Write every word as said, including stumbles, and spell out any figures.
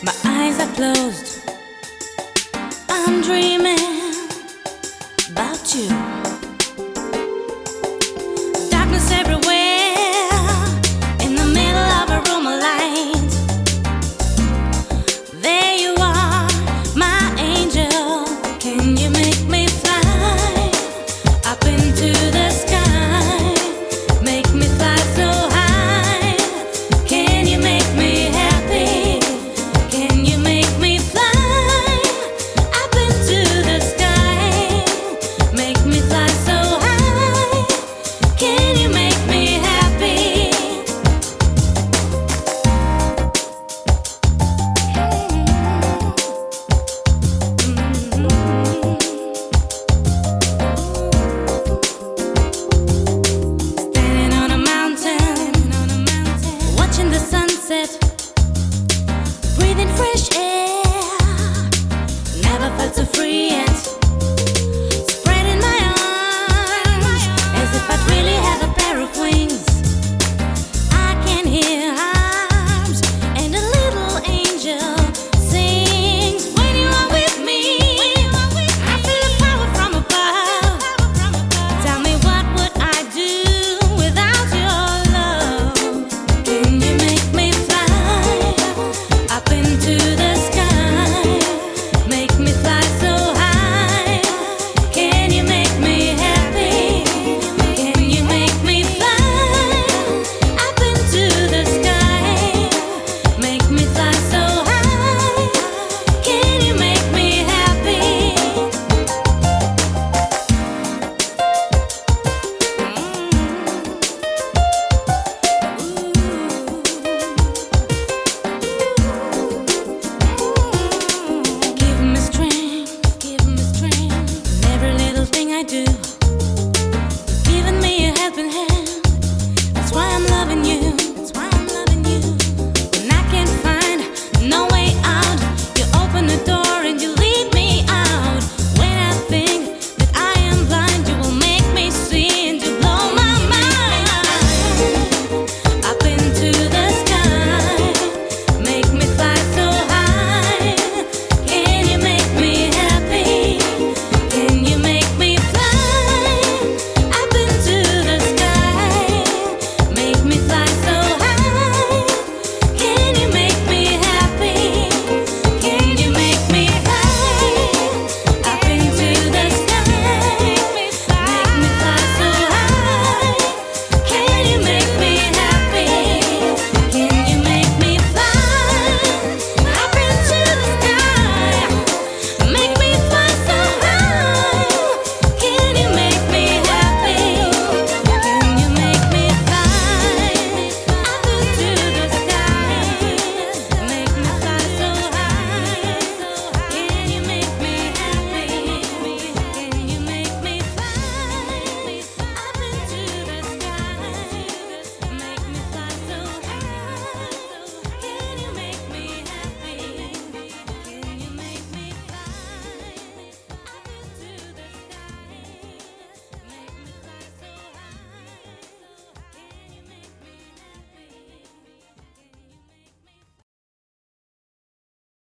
My eyes are closed. I'm dreaming about you. Darkness everywhere. In the middle of a room of light. There you are, my angel. Can you make me fly up into the sky? Make me fly so high. Can you make me happy? Can you make me fly up into the sky? Make me fly so high. Can you make me happy? Standing on a mountain, watching the sunset, breathing fresh air. Never felt so free yet. Spreading my arms as if I'd really have a pair of wings. I can hear arms and a little angel sings. When you are with me, I feel a power from above. Tell me, what would I do without your love? Can you make me fly up into the sky? Make me fly so high. Can you make me happy? Can you make me fly up into the sky? Make me fly